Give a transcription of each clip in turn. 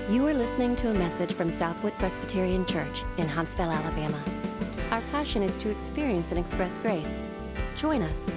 You are listening to a message from Southwood Presbyterian Church in Huntsville, Alabama. Our passion is to experience and express grace. Join us.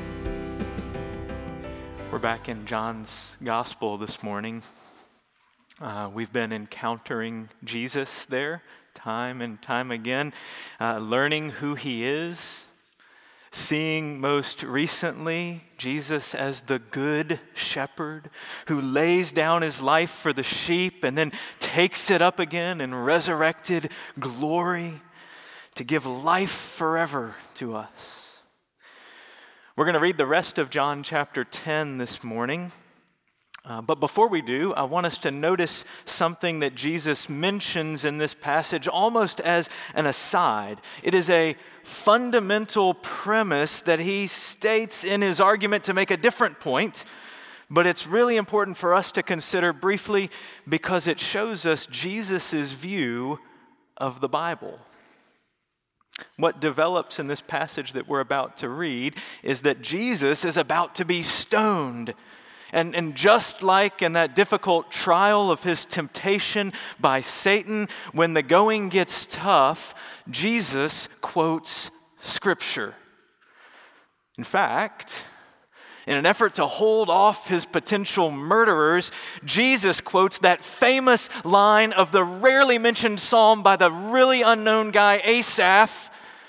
We're back in John's Gospel this morning. We've been encountering Jesus there time and time again, learning who he is, seeing most recently Jesus as the good shepherd who lays down his life for the sheep and then takes it up again in resurrected glory to give life forever to us. We're going to read the rest of John chapter 10 this morning. But before we do, I want us to notice something that Jesus mentions in this passage almost as an aside. It is a fundamental premise that he states in his argument to make a different point, but it's really important for us to consider briefly because it shows us Jesus' view of the Bible. What develops in this passage that we're about to read is that Jesus is about to be stoned. And just like in that difficult trial of his temptation by Satan, when the going gets tough, Jesus quotes Scripture. In fact, in an effort to hold off his potential murderers, Jesus quotes that famous line of the rarely mentioned psalm by the really unknown guy Asaph,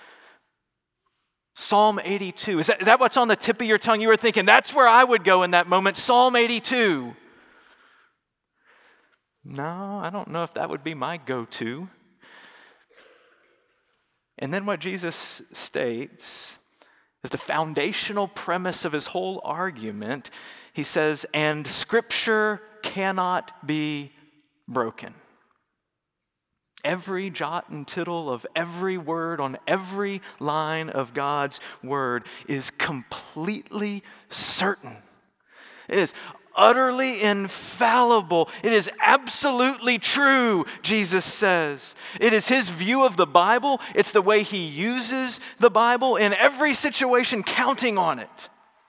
Psalm 82. Is that what's on the tip of your tongue? You were thinking, that's where I would go in that moment, Psalm 82. No, I don't know if that would be my go-to. And then what Jesus states is the foundational premise of his whole argument. He says, and Scripture cannot be broken. Every jot and tittle of every word on every line of God's word is completely certain. It is utterly infallible. It is absolutely true, Jesus says. It is his view of the Bible. It's the way he uses the Bible in every situation, counting on it.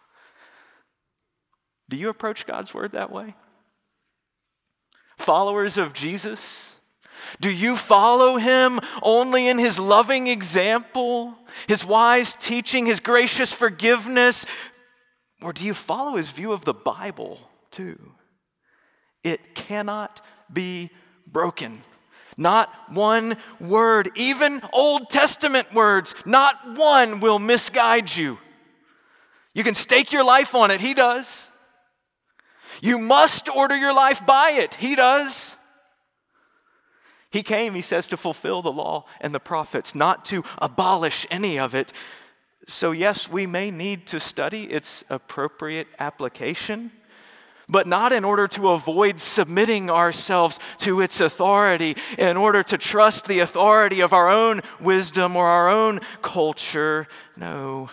Do you approach God's word that way? Followers of Jesus? Do you follow him only in his loving example, his wise teaching, his gracious forgiveness? Or do you follow his view of the Bible too? It cannot be broken. Not one word, even Old Testament words, not one will misguide you. You can stake your life on it, he does. You must order your life by it, he does. He came, he says, to fulfill the law and the prophets, not to abolish any of it. So yes, we may need to study its appropriate application, but not in order to avoid submitting ourselves to its authority, in order to trust the authority of our own wisdom or our own culture. No.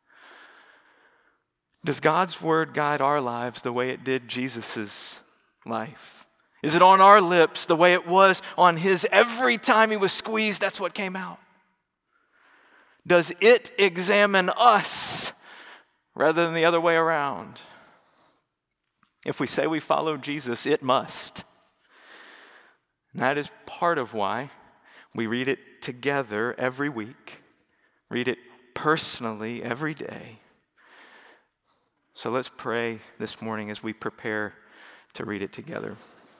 Does God's word guide our lives the way it did Jesus' life? Is it on our lips the way it was on his? Every time he was squeezed, that's what came out. Does it examine us rather than the other way around? If we say we follow Jesus, it must. And that is part of why we read it together every week, read it personally every day. So let's pray this morning as we prepare to read it together.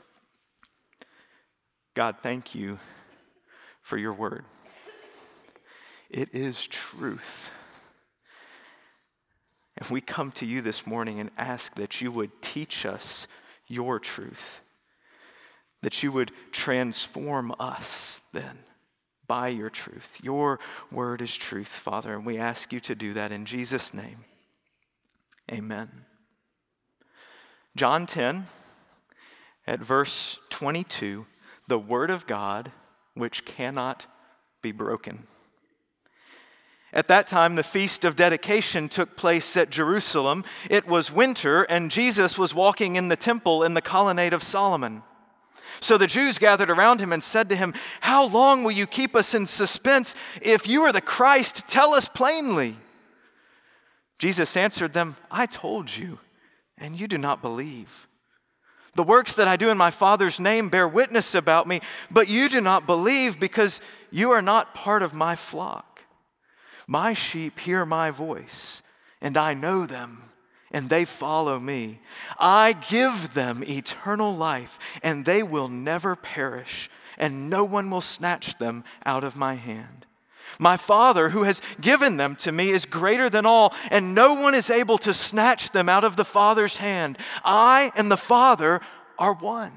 God, thank you for your word. It is truth. And we come to you this morning and ask that you would teach us your truth, that you would transform us then by your truth. Your word is truth, Father, and we ask you to do that in Jesus' name. Amen. John 10, at verse 22, the word of God, which cannot be broken. At that time, the feast of dedication took place at Jerusalem. It was winter, and Jesus was walking in the temple in the colonnade of Solomon. So the Jews gathered around him and said to him, "How long will you keep us in suspense? If you are the Christ, tell us plainly." Jesus answered them, "I told you, and you do not believe. The works that I do in my Father's name bear witness about me, but you do not believe because you are not part of my flock. My sheep hear my voice, and I know them, and they follow me. I give them eternal life, and they will never perish, and no one will snatch them out of my hand. My Father, who has given them to me, is greater than all, and no one is able to snatch them out of the Father's hand. I and the Father are one.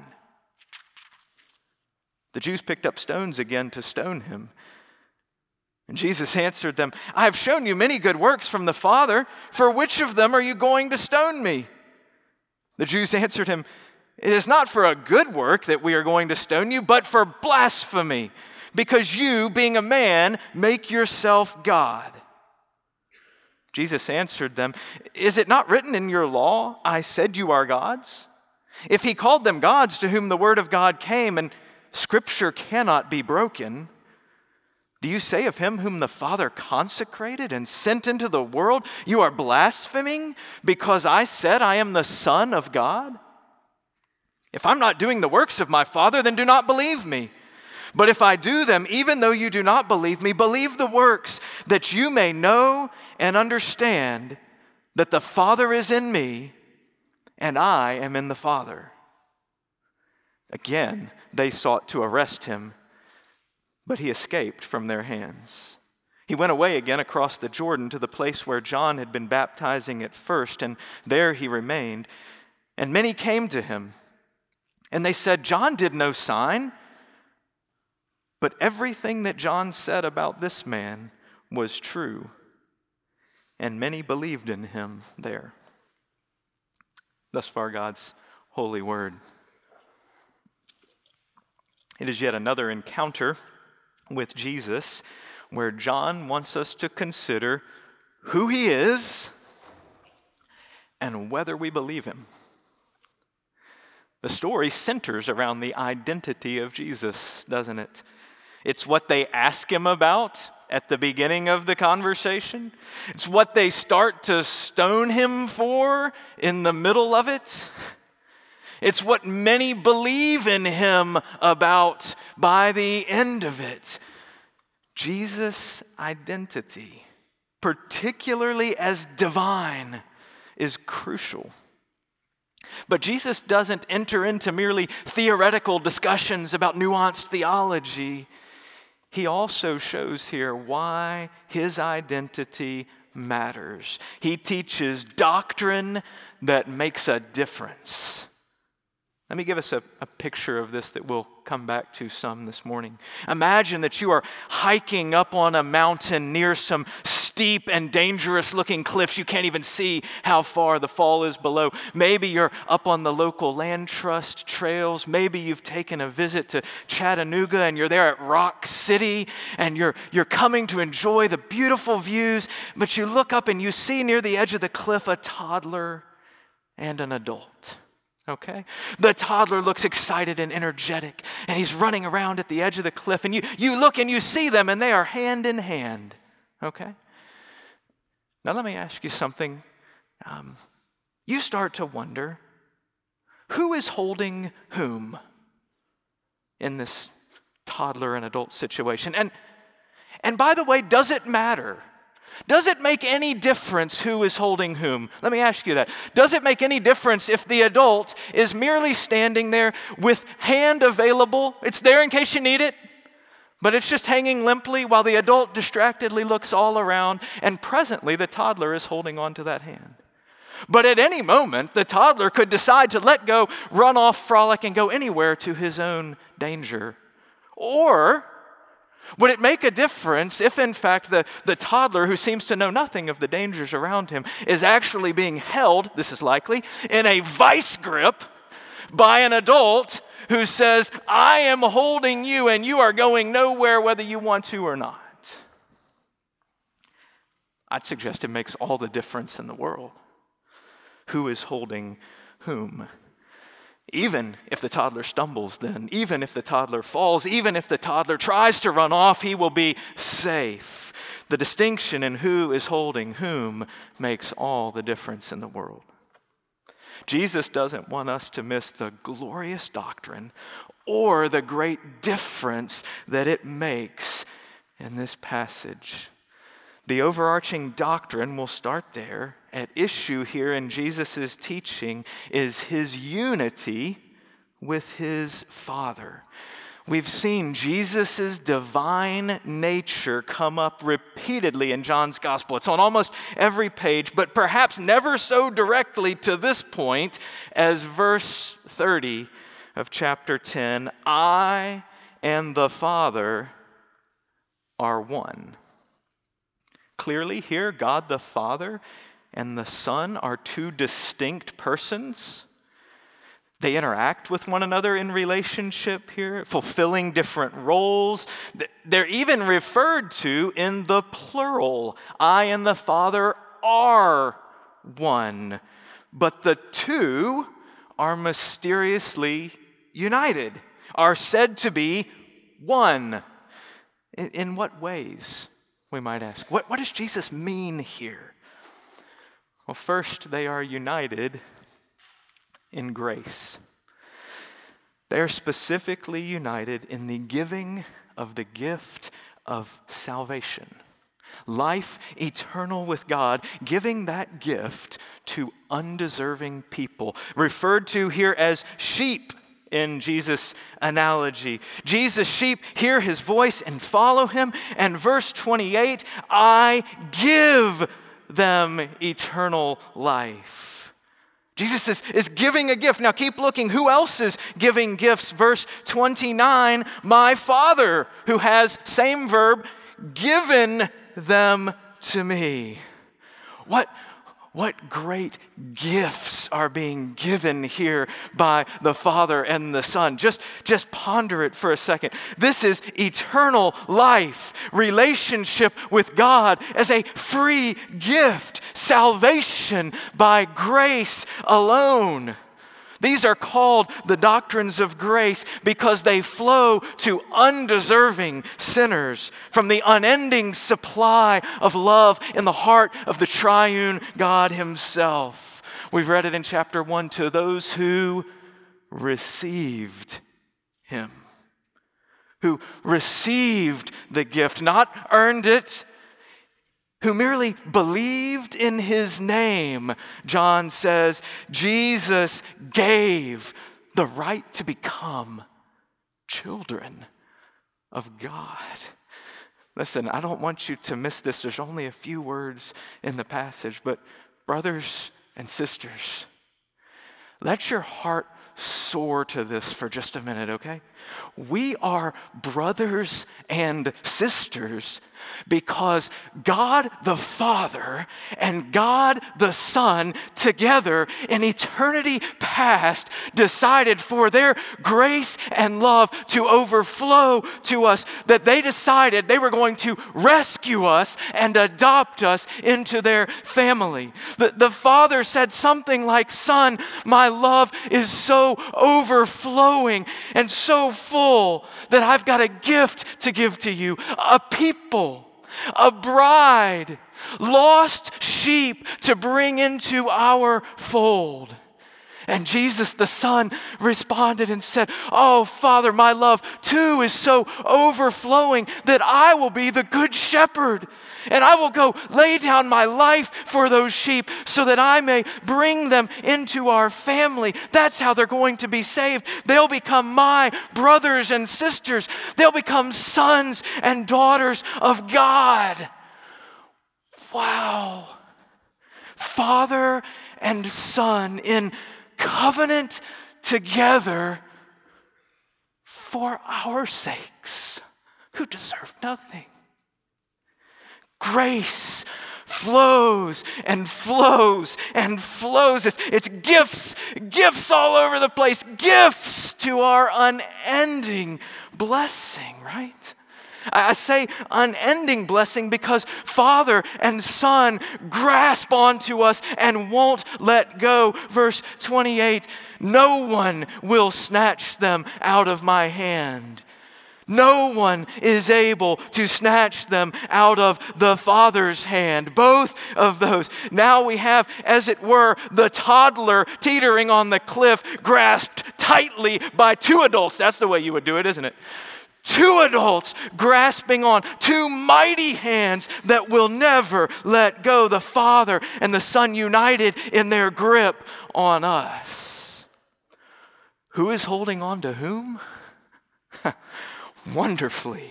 The Jews picked up stones again to stone him. And Jesus answered them, I have shown you many good works from the Father. For which of them are you going to stone me? The Jews answered him, it is not for a good work that we are going to stone you, but for blasphemy, because you, being a man, make yourself God. Jesus answered them, is it not written in your law, I said you are gods? If he called them gods to whom the word of God came, and Scripture cannot be broken, do you say of him whom the Father consecrated and sent into the world, you are blaspheming because I said I am the Son of God? If I'm not doing the works of my Father, then do not believe me. But if I do them, even though you do not believe me, believe the works, that you may know and understand that the Father is in me and I am in the Father. Again, they sought to arrest him, but he escaped from their hands. He went away again across the Jordan to the place where John had been baptizing at first, and there he remained. And many came to him, and they said, John did no sign, but everything that John said about this man was true, and many believed in him there. Thus far, God's holy word. It is yet another encounter with Jesus where John wants us to consider who he is and whether we believe him. The story centers around the identity of Jesus, doesn't it? It's what they ask him about at the beginning of the conversation. It's what they start to stone him for in the middle of it. It's what many believe in him about by the end of it. Jesus' identity, particularly as divine, is crucial. But Jesus doesn't enter into merely theoretical discussions about nuanced theology. He also shows here why his identity matters. He teaches doctrine that makes a difference. Let me give us a picture of this that we'll come back to some this morning. Imagine that you are hiking up on a mountain near some steep and dangerous-looking cliffs. You can't even see how far the fall is below. Maybe you're up on the local land trust trails. Maybe you've taken a visit to Chattanooga and you're there at Rock City and you're coming to enjoy the beautiful views, but you look up and you see near the edge of the cliff a toddler and an adult. Okay? The toddler looks excited and energetic, and he's running around at the edge of the cliff, and you look and you see them, and they are hand in hand. Okay? Now let me ask you something. You start to wonder, who is holding whom in this toddler and adult situation? And by the way, does it matter? Does it make any difference who is holding whom? Let me ask you that. Does it make any difference if the adult is merely standing there with hand available? It's there in case you need it, but it's just hanging limply while the adult distractedly looks all around, and presently the toddler is holding on to that hand. But at any moment, the toddler could decide to let go, run off, frolic, and go anywhere to his own danger. Or would it make a difference if, in fact, the toddler, who seems to know nothing of the dangers around him, is actually being held, this is likely, in a vice grip by an adult who says, I am holding you and you are going nowhere whether you want to or not? I'd suggest it makes all the difference in the world. Who is holding whom? Even if the toddler stumbles then, even if the toddler falls, even if the toddler tries to run off, he will be safe. The distinction in who is holding whom makes all the difference in the world. Jesus doesn't want us to miss the glorious doctrine or the great difference that it makes in this passage. The overarching doctrine, we'll start there, at issue here in Jesus' teaching is his unity with his Father. We've seen Jesus' divine nature come up repeatedly in John's gospel. It's on almost every page, but perhaps never so directly to this point as verse 30 of chapter 10. I and the Father are one. Clearly here, God the Father and the Son are two distinct persons. They interact with one another in relationship here, fulfilling different roles. They're even referred to in the plural. I and the Father are one. But the two are mysteriously united, are said to be one. In what ways, we might ask? What does Jesus mean here? Well, first, they are united in grace. They are specifically united in the giving of the gift of salvation. Life eternal with God, giving that gift to undeserving people, referred to here as sheep in Jesus' analogy. Jesus' sheep hear his voice and follow him. And verse 28, I give them eternal life. Jesus is giving a gift. Now keep looking. Who else is giving gifts? Verse 29, my Father, who has, same verb, given them to me. What great gifts are being given here by the Father and the Son. Just ponder it for a second. This is eternal life, relationship with God as a free gift, salvation by grace alone. These are called the doctrines of grace because they flow to undeserving sinners from the unending supply of love in the heart of the triune God himself. We've read it in chapter 1, to those who received him, who received the gift, not earned it, who merely believed in his name. John says, Jesus gave the right to become children of God. Listen, I don't want you to miss this. There's only a few words in the passage, but brothers and sisters, let your heart soar to this for just a minute, okay? We are brothers and sisters because God the Father and God the Son together in eternity past decided for their grace and love to overflow to us, that they decided they were going to rescue us and adopt us into their family. The Father said something like, Son, my love is so overflowing and so full that I've got a gift to give to you, a people, a bride, lost sheep to bring into our fold. And Jesus the Son responded and said, oh, Father, my love too is so overflowing that I will be the good shepherd. And I will go lay down my life for those sheep so that I may bring them into our family. That's how they're going to be saved. They'll become my brothers and sisters. They'll become sons and daughters of God. Wow. Father and Son in covenant together for our sakes, who deserve nothing. Grace flows and flows and flows. It's gifts all over the place, gifts to our unending blessing, right? I say unending blessing because Father and Son grasp onto us and won't let go. Verse 28, no one will snatch them out of my hand. No one is able to snatch them out of the Father's hand. Both of those. Now we have, as it were, the toddler teetering on the cliff, grasped tightly by two adults. That's the way you would do it, isn't it? Two adults grasping on two mighty hands that will never let go. The Father and the Son united in their grip on us. Who is holding on to whom? Wonderfully,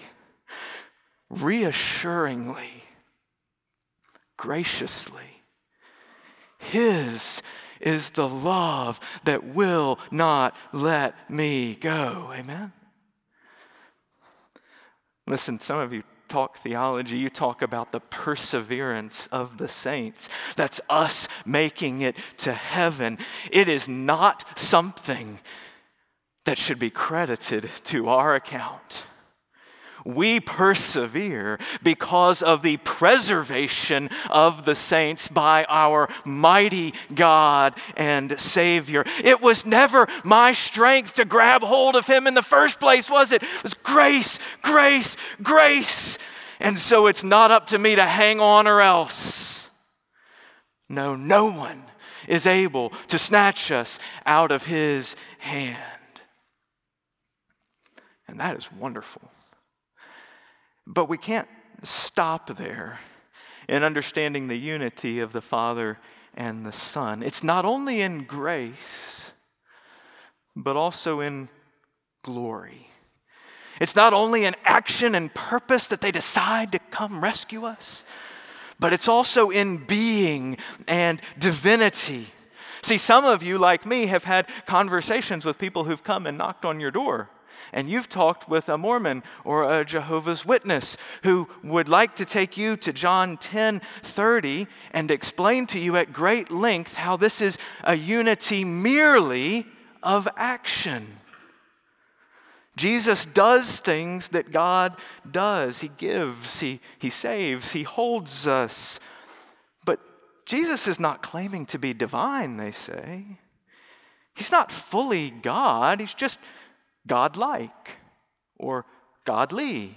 reassuringly, graciously. His is the love that will not let me go. Amen? Listen, some of you talk theology, you talk about the perseverance of the saints. That's us making it to heaven. It is not something that should be credited to our account. We persevere because of the preservation of the saints by our mighty God and Savior. It was never my strength to grab hold of him in the first place, was it? It was grace, grace, grace. And so it's not up to me to hang on or else. No, no one is able to snatch us out of his hand. And that is wonderful. But we can't stop there in understanding the unity of the Father and the Son. It's not only in grace, but also in glory. It's not only in action and purpose that they decide to come rescue us, but it's also in being and divinity. See, some of you, like me, have had conversations with people who've come and knocked on your door. And you've talked with a Mormon or a Jehovah's Witness who would like to take you to John 10:30 and explain to you at great length how this is a unity merely of action. Jesus does things that God does. He gives, he saves, he holds us. But Jesus is not claiming to be divine, they say. He's not fully God. He's just God-like or godly.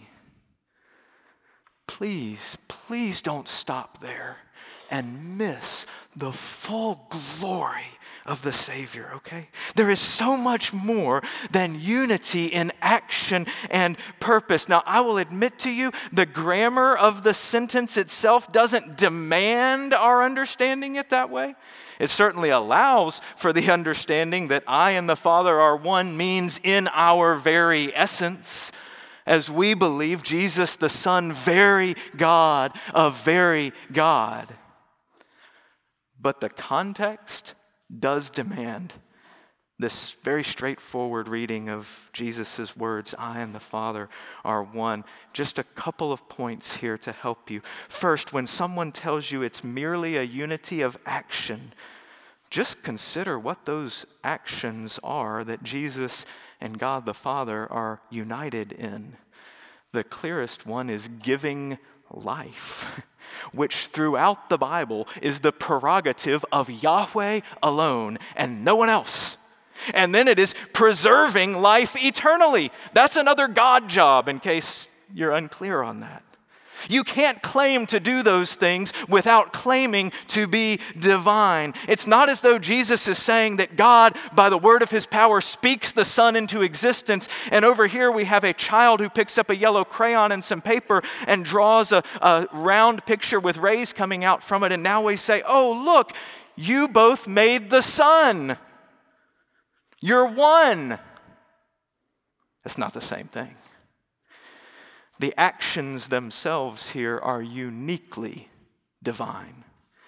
Please, please don't stop there and miss the full glory of the Savior, okay? There is so much more than unity in action and purpose. Now, I will admit to you, the grammar of the sentence itself doesn't demand our understanding it that way. It certainly allows for the understanding that I and the Father are one means in our very essence, as we believe Jesus the Son, very God of very God. But the context does demand this very straightforward reading of Jesus' words, I and the Father are one. Just a couple of points here to help you. First, when someone tells you it's merely a unity of action, just consider what those actions are that Jesus and God the Father are united in. The clearest one is giving life, which throughout the Bible is the prerogative of Yahweh alone and no one else. And then it is preserving life eternally. That's another God job, in case you're unclear on that. You can't claim to do those things without claiming to be divine. It's not as though Jesus is saying that God, by the word of his power, speaks the Son into existence. And over here we have a child who picks up a yellow crayon and some paper and draws a round picture with rays coming out from it. And now we say, oh, look, you both made the Son. You're one. That's not the same thing. The actions themselves here are uniquely divine.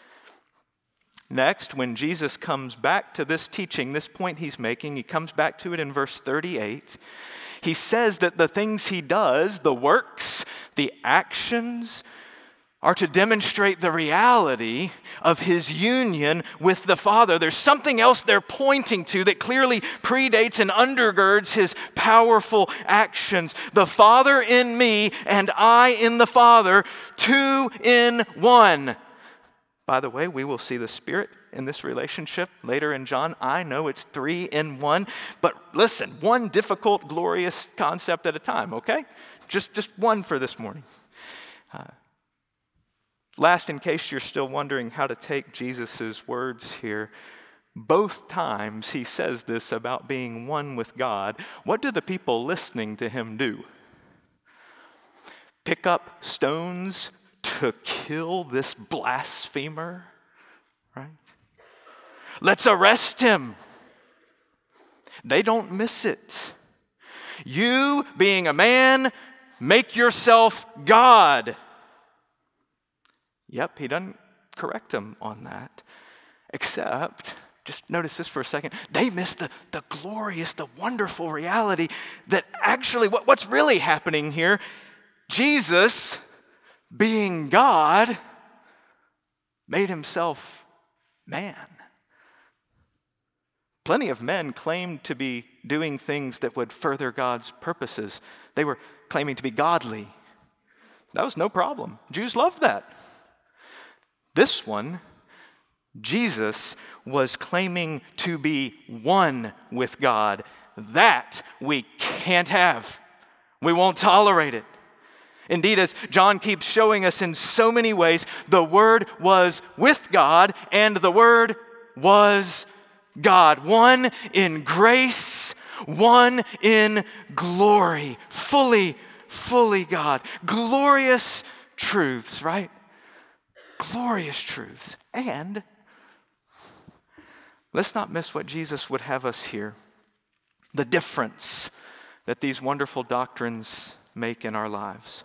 Next, when Jesus comes back to this teaching, this point he's making, he comes back to it in verse 38. He says that the things he does, the works, the actions, are to demonstrate the reality of his union with the Father. There's something else they're pointing to that clearly predates and undergirds his powerful actions. The Father in me and I in the Father, two in one. By the way, we will see the Spirit in this relationship later in John. I know it's 3 in 1, but listen, one difficult, glorious concept at a time, okay? Just one for this morning. Last, in case you're still wondering how to take Jesus' words here, both times he says this about being one with God. What do the people listening to him do? Pick up stones to kill this blasphemer, right? Let's arrest him. They don't miss it. You, being a man, make yourself God. Yep, he doesn't correct them on that. Except, just notice this for a second, they miss the glorious, the wonderful reality that actually what's really happening here, Jesus, being God, made himself man. Plenty of men claimed to be doing things that would further God's purposes. They were claiming to be godly. That was no problem. Jews loved that. This one, Jesus, was claiming to be one with God. That we can't have. We won't tolerate it. Indeed, as John keeps showing us in so many ways, the Word was with God and the Word was God. One in grace, one in glory. Fully God. Glorious truths, right? Glorious truths. And let's not miss what Jesus would have us hear. The difference that these wonderful doctrines make in our lives.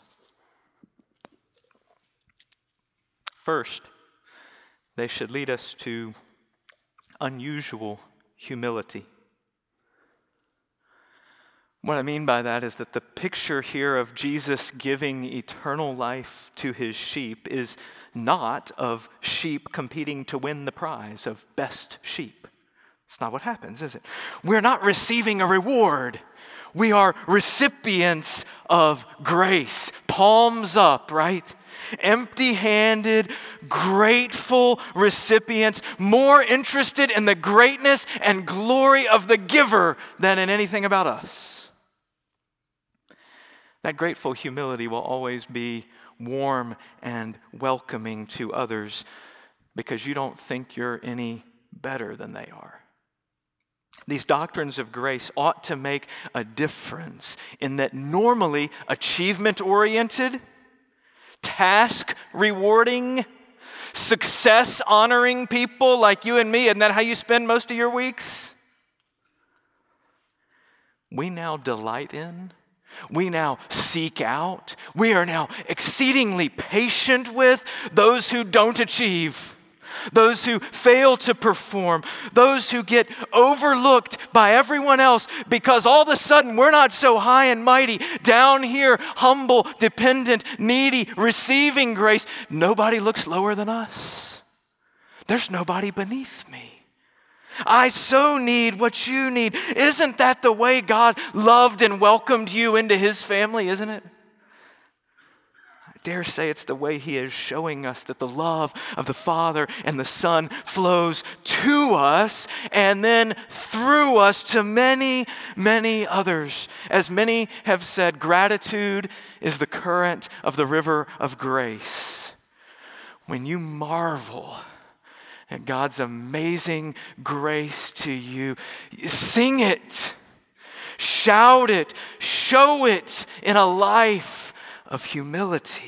First, they should lead us to unusual humility. What I mean by that is that the picture here of Jesus giving eternal life to his sheep is not of sheep competing to win the prize of best sheep. It's not what happens, is it? We're not receiving a reward. We are recipients of grace. Palms up, right? Empty-handed, grateful recipients, more interested in the greatness and glory of the giver than in anything about us. That grateful humility will always be warm and welcoming to others because you don't think you're any better than they are. These doctrines of grace ought to make a difference in that normally achievement-oriented, task-rewarding, success-honoring people like you and me, isn't that how you spend most of your weeks? We now delight in, we now seek out, we are now exceedingly patient with those who don't achieve, those who fail to perform, those who get overlooked by everyone else because all of a sudden we're not so high and mighty, down here, humble, dependent, needy, receiving grace. Nobody looks lower than us. There's nobody beneath me. I so need what you need. Isn't that the way God loved and welcomed you into his family, isn't it? I dare say it's the way he is showing us that the love of the Father and the Son flows to us and then through us to many, many others. As many have said, gratitude is the current of the river of grace. When you marvel at God's amazing grace to you, sing it, shout it, show it in a life of humility.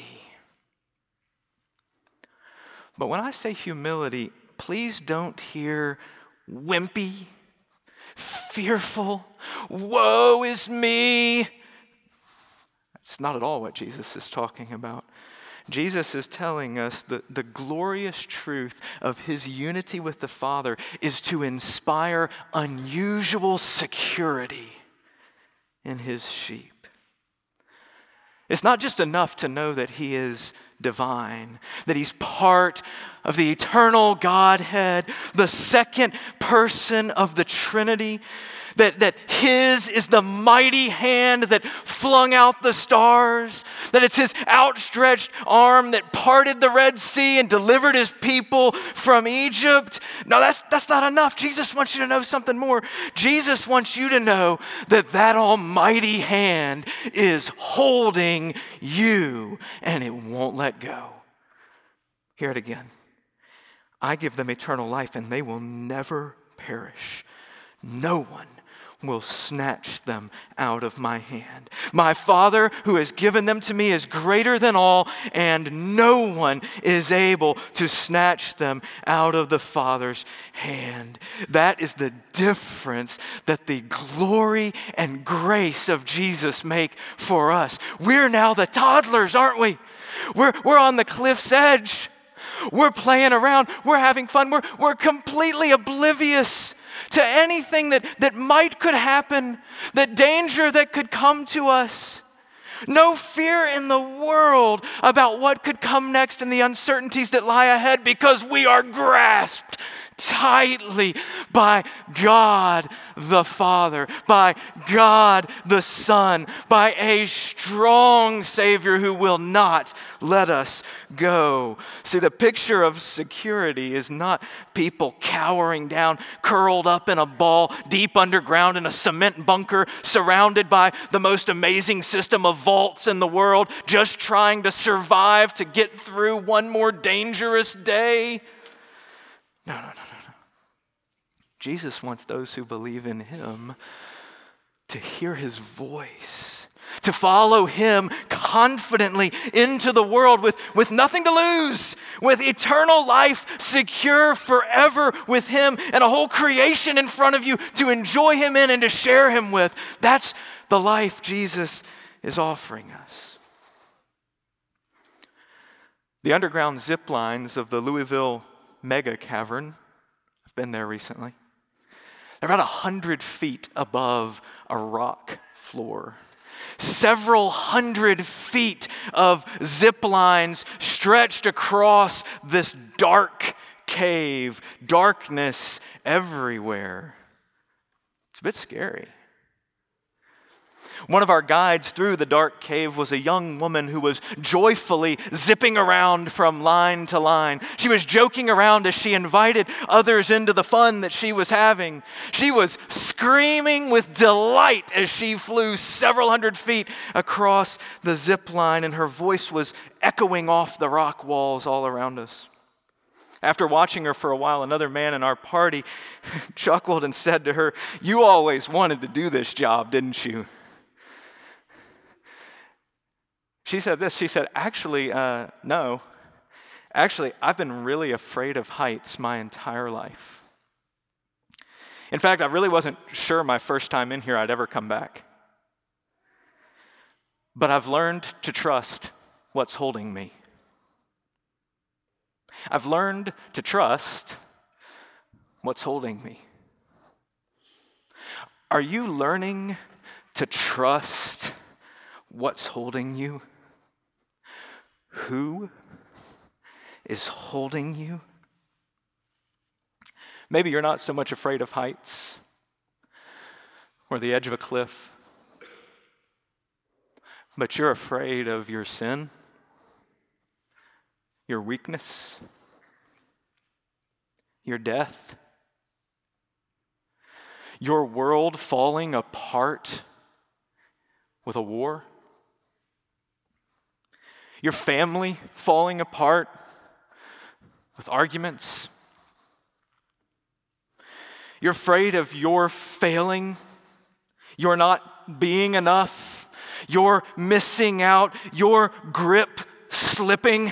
But when I say humility, please don't hear wimpy, fearful, woe is me. That's not at all what Jesus is talking about. Jesus is telling us that the glorious truth of his unity with the Father is to inspire unusual security in his sheep. It's not just enough to know that he is divine, that he's part of the eternal Godhead, the second person of the Trinity, that his is the mighty hand that flung out the stars, that it's his outstretched arm that parted the Red Sea and delivered his people from Egypt. No, that's not enough. Jesus wants you to know something more. Jesus wants you to know that that almighty hand is holding you and it won't let go. Hear it again. I give them eternal life and they will never perish. No one will snatch them out of my hand. My Father who has given them to me is greater than all, and no one is able to snatch them out of the Father's hand. That is the difference that the glory and grace of Jesus make for us. We're now the toddlers, aren't we? We're on the cliff's edge. We're playing around. We're having fun. We're completely oblivious to anything that could happen, that danger that could come to us. No fear in the world about what could come next and the uncertainties that lie ahead, because we are grasped tightly by God the Father, by God the Son, by a strong Savior who will not let us go. See, the picture of security is not people cowering down, curled up in a ball, deep underground in a cement bunker, surrounded by the most amazing system of vaults in the world, just trying to survive to get through one more dangerous day. No. Jesus wants those who believe in him to hear his voice, to follow him confidently into the world with nothing to lose, with eternal life secure forever with him and a whole creation in front of you to enjoy him in and to share him with. That's the life Jesus is offering us. The underground zip lines of the Louisville Mega Cavern, I've been there recently. They're about 100 feet above a rock floor. Several hundred feet of zip lines stretched across this dark cave, darkness everywhere. It's a bit scary. One of our guides through the dark cave was a young woman who was joyfully zipping around from line to line. She was joking around as she invited others into the fun that she was having. She was screaming with delight as she flew several hundred feet across the zip line, and her voice was echoing off the rock walls all around us. After watching her for a while, another man in our party chuckled and said to her, "You always wanted to do this job, didn't you?" She said this, she said, actually, no. Actually, I've been really afraid of heights my entire life. In fact, I really wasn't sure my first time in here I'd ever come back. But I've learned to trust what's holding me. I've learned to trust what's holding me. Are you learning to trust what's holding you? Who is holding you? Maybe you're not so much afraid of heights or the edge of a cliff, but you're afraid of your sin, your weakness, your death, your world falling apart with a war, your family falling apart with arguments. You're afraid of your failing, you're not being enough, you're missing out, your grip slipping.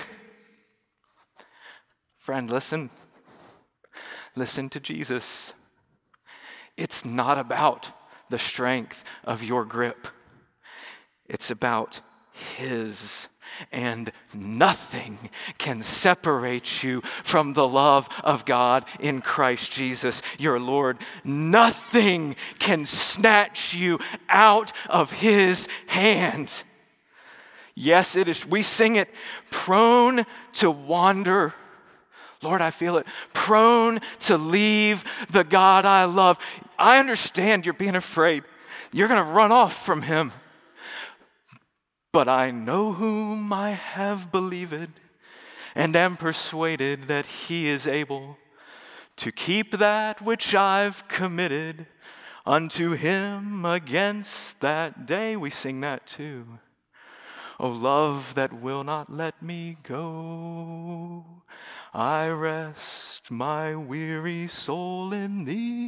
Friend, listen to Jesus. It's not about the strength of your grip. It's about his. And nothing can separate you from the love of God in Christ Jesus, your Lord. Nothing can snatch you out of his hand. Yes, it is. We sing it, prone to wander. Lord, I feel it. Prone to leave the God I love. I understand you're being afraid. You're going to run off from him. But I know whom I have believed, and am persuaded that he is able to keep that which I've committed unto him against that day. We sing that too. O love that will not let me go, I rest my weary soul in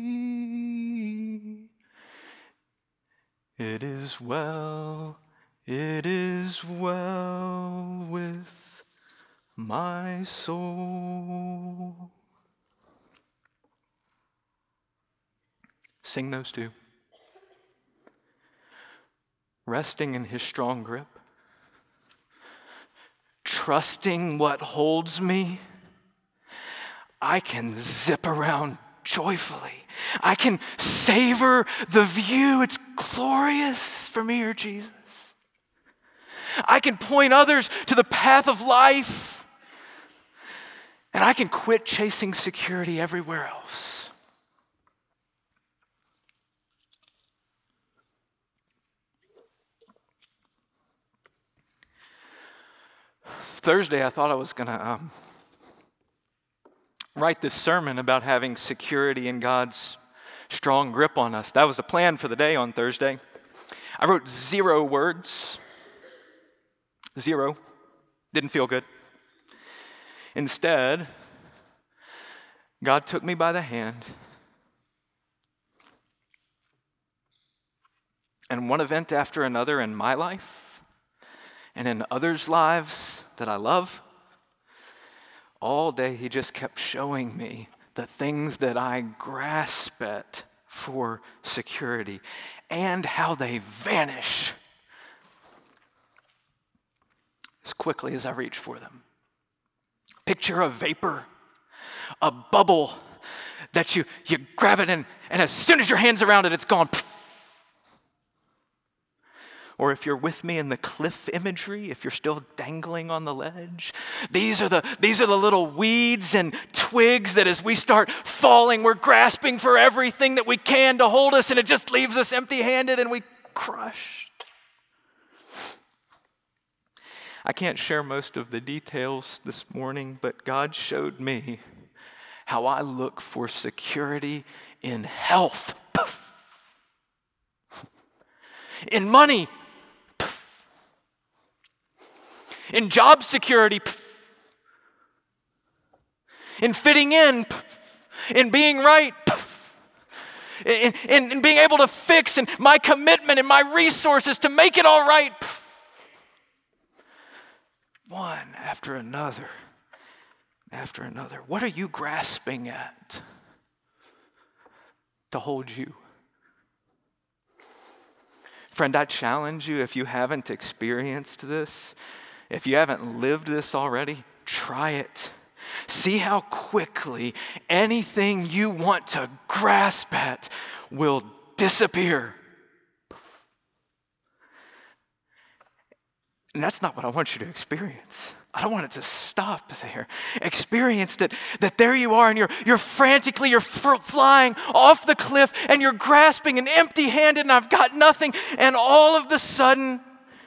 thee. It is well with my soul. Sing those two. Resting in his strong grip, trusting what holds me, I can zip around joyfully. I can savor the view. It's glorious from here, Jesus. I can point others to the path of life, and I can quit chasing security everywhere else. Thursday, I thought I was going to write this sermon about having security in God's strong grip on us. That was the plan for the day on Thursday. I wrote 0 words. 0. Didn't feel good. Instead, God took me by the hand, and one event after another in my life and in others' lives that I love, all day he just kept showing me the things that I grasp at for security and how they vanish as quickly as I reach for them. Picture a vapor, a bubble that you grab it and as soon as your hand's around it, it's gone. Or if you're with me in the cliff imagery, if you're still dangling on the ledge, these are the little weeds and twigs that as we start falling, we're grasping for everything that we can to hold us, and it just leaves us empty-handed and we crushed. I can't share most of the details this morning, but God showed me how I look for security in health, in money, in job security, in fitting in being right, in being able to fix, and my commitment and my resources to make it all right. One after another. What are you grasping at to hold you? Friend, I challenge you, if you haven't experienced this, if you haven't lived this already, try it. See how quickly anything you want to grasp at will disappear. And that's not what I want you to experience. I don't want it to stop there. Experience that there you are and you're frantically, you're flying off the cliff and you're grasping and empty-handed and I've got nothing. And all of a sudden,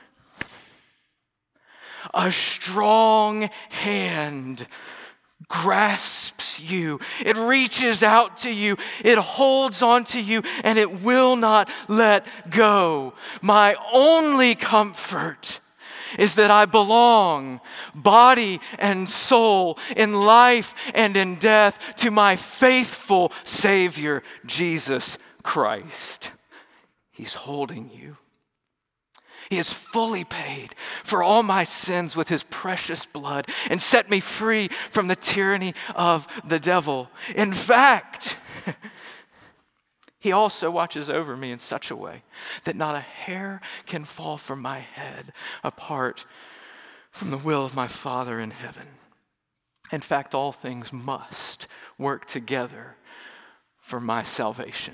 a strong hand grasps you. It reaches out to you. It holds on to you and it will not let go. My only comfort is that I belong, body and soul, in life and in death, to my faithful Savior, Jesus Christ. He's holding you. He has fully paid for all my sins with his precious blood and set me free from the tyranny of the devil. In fact, he also watches over me in such a way that not a hair can fall from my head apart from the will of my Father in heaven. In fact, all things must work together for my salvation.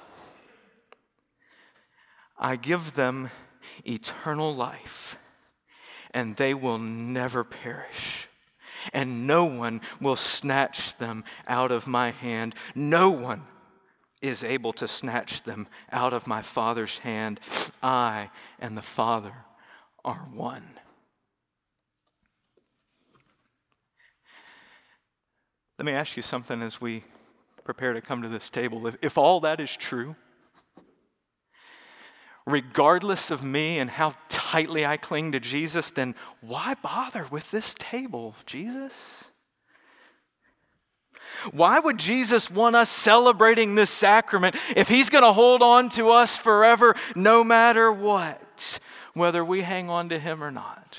I give them eternal life, and they will never perish, and no one will snatch them out of my hand. No one is able to snatch them out of my Father's hand. I and the Father are one. Let me ask you something as we prepare to come to this table. If all that is true, regardless of me and how tightly I cling to Jesus, then why bother with this table, Jesus? Why would Jesus want us celebrating this sacrament if he's going to hold on to us forever no matter what, whether we hang on to him or not?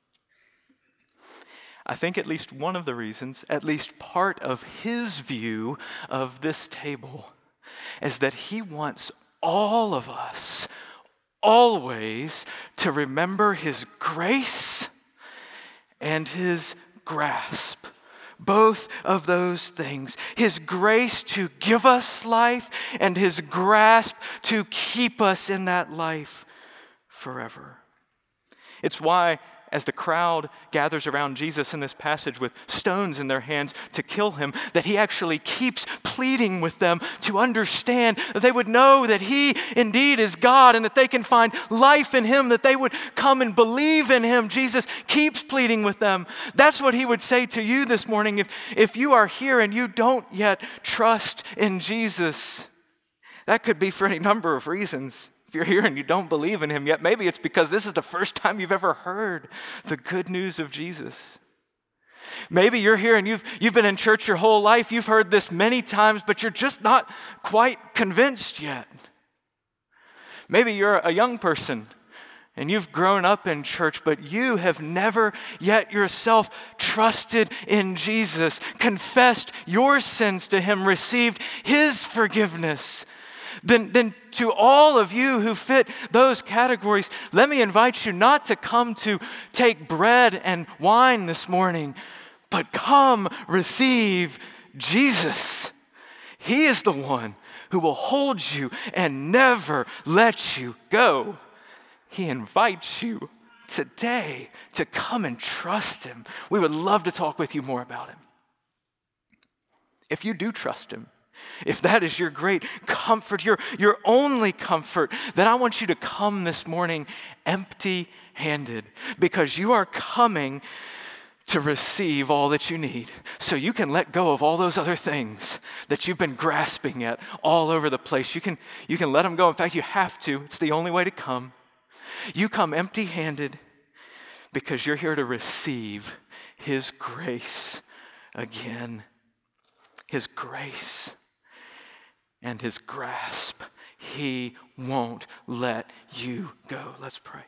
I think at least one of the reasons, at least part of his view of this table, is that he wants all of us always to remember his grace and his grasp. Both of those things. His grace to give us life and his grasp to keep us in that life forever. It's why, as the crowd gathers around Jesus in this passage with stones in their hands to kill him, that he actually keeps pleading with them to understand that they would know that he indeed is God and that they can find life in him, that they would come and believe in him. Jesus keeps pleading with them. That's what he would say to you this morning if you are here and you don't yet trust in Jesus. That could be for any number of reasons. If you're here and you don't believe in him yet, maybe it's because this is the first time you've ever heard the good news of Jesus. Maybe you're here and you've been in church your whole life. You've heard this many times, but you're just not quite convinced yet. Maybe you're a young person and you've grown up in church, but you have never yet yourself trusted in Jesus, confessed your sins to him, received his forgiveness. Then to all of you who fit those categories, let me invite you not to come to take bread and wine this morning, but come receive Jesus. He is the one who will hold you and never let you go. He invites you today to come and trust him. We would love to talk with you more about him. If you do trust him, if that is your great comfort, your only comfort, then I want you to come this morning empty-handed, because you are coming to receive all that you need so you can let go of all those other things that you've been grasping at all over the place. You can let them go. In fact, you have to. It's the only way to come. You come empty-handed because you're here to receive his grace again. His grace and his grasp. He won't let you go. Let's pray.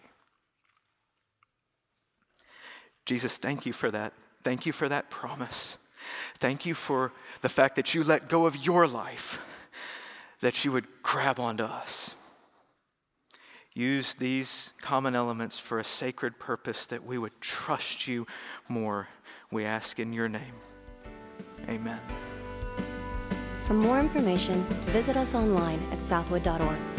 Jesus, thank you for that. Thank you for that promise. Thank you for the fact that you let go of your life, that you would grab onto us. Use these common elements for a sacred purpose, that we would trust you more. We ask in your name. Amen. For more information, visit us online at southwood.org.